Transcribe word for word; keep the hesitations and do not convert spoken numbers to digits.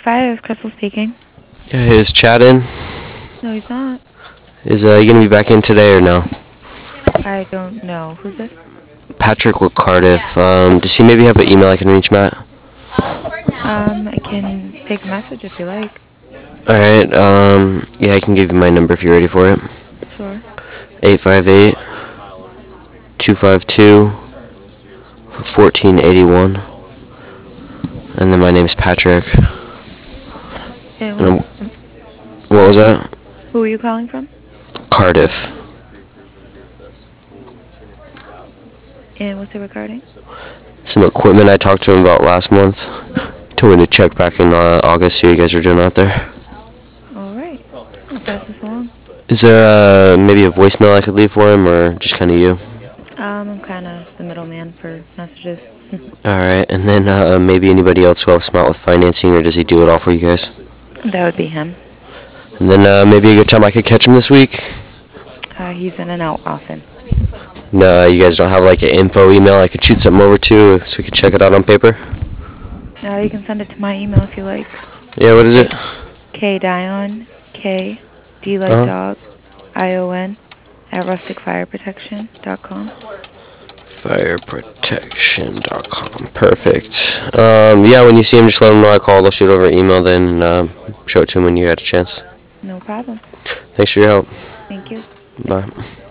Fire, Crystal speaking. Yeah, is Chad in? No, he's not. Is uh, he going to be back in today or no? I don't know. Who's this? Patrick with Cardiff. Um, does he maybe have an email I can reach Matt? Um, I can take a message if you like. Alright, um, yeah, I can give you my number if you're ready for it. Sure. eight five eight, two five two, one four eight one. And then my name's Patrick. And And I'm, what's, um, what was that? who are you calling from? Cardiff. And what's it regarding? Some equipment I talked to him about last month. Told me to check back in uh, August, see what you guys are doing out there. All right. I'll pass this along. Is there uh, maybe a voicemail I could leave for him, or just kind of you? Um, I'm kind of the middleman for messages. Alright, and then uh, maybe anybody else who helps him out with financing, or does he do it all for you guys? That would be him. And then uh, maybe a good time I could catch him this week? Uh, he's in and out often. No, you guys don't have like an info email I could shoot something over to so we could check it out on paper? Uh, you can send it to my email if you like. Yeah, what is it? K Dion, K, D like Uh-huh. dog, I O N, at rustic fire protection dot com. fire protection dot com. Perfect. Um, yeah, when you see him, just let him know I called. I'll shoot over an email then um, show it to him when you had a chance. No problem. Thanks for your help. Thank you. Bye.